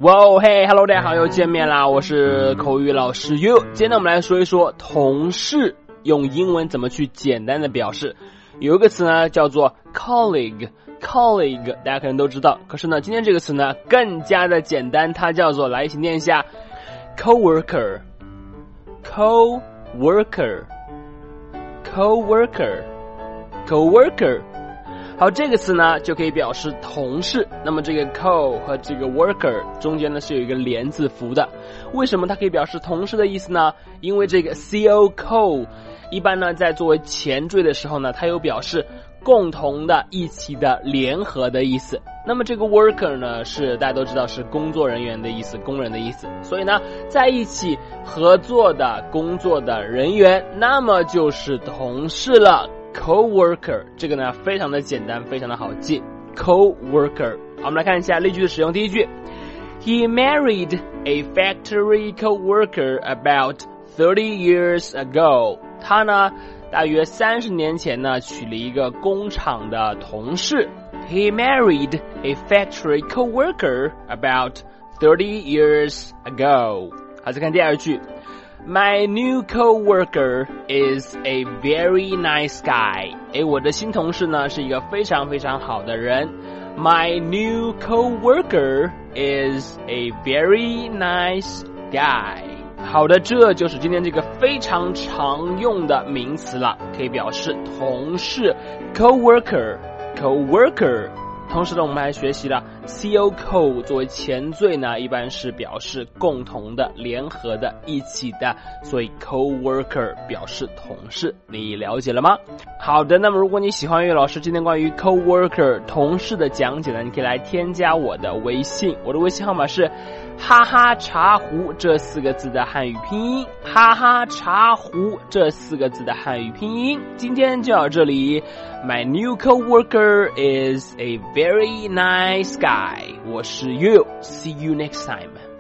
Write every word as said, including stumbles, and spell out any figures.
哇哦嘿 ，Hello， 大家好，又见面啦！我是口语老师 You。今天呢，我们来说一说同事用英文怎么去简单的表示。有一个词呢叫做 colleague，colleague， 大家可能都知道。可是呢，今天这个词呢更加的简单，它叫做来一起念一下 coworker，coworker，coworker，coworker。好，这个词呢就可以表示同事。那么这个 co 和这个 worker 中间呢是有一个连字符的。为什么它可以表示同事的意思呢？因为这个 co co 一般呢在作为前缀的时候呢，它有表示共同的、一起的、联合的意思。那么这个 worker 呢是大家都知道是工作人员的意思，工人的意思。所以呢在一起合作的工作的人员，那么就是同事了。coworker 这个呢非常的简单，非常的好记 coworker。 好，我们来看一下例句的使用。第一句 He married a factory coworker about thirty years ago。 他呢大约三十年前呢娶了一个工厂的同事。 He married a factory coworker about thirty years ago。 好，再看第二句My new coworker is a very nice guy。 诶，我的新同事呢是一个非常非常好的人。 My new coworker is a very nice guy。 好的，这就是今天这个非常常用的名词了，可以表示同事 coworker coworker。同时呢，我们还学习了 co co 作为前缀呢，一般是表示共同的、联合的、一起的，所以 coworker 表示同事。你了解了吗？好的，那么如果你喜欢岳老师今天关于 coworker 同事的讲解呢，你可以来添加我的微信，我的微信号码是哈哈茶壶这四个字的汉语拼音，哈哈茶壶这四个字的汉语拼音。今天就到这里。My new coworker is a very nice guy。 我是 You， see you next time。